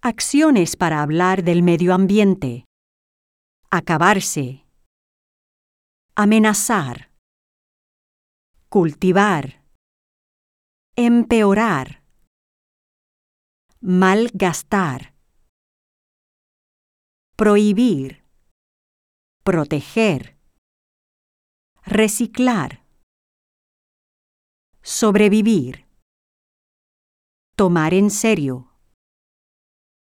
Acciones para hablar del medio ambiente. Acabarse. Amenazar. Cultivar. Empeorar. Malgastar. Prohibir. Proteger. Reciclar. Sobrevivir. Tomar en serio.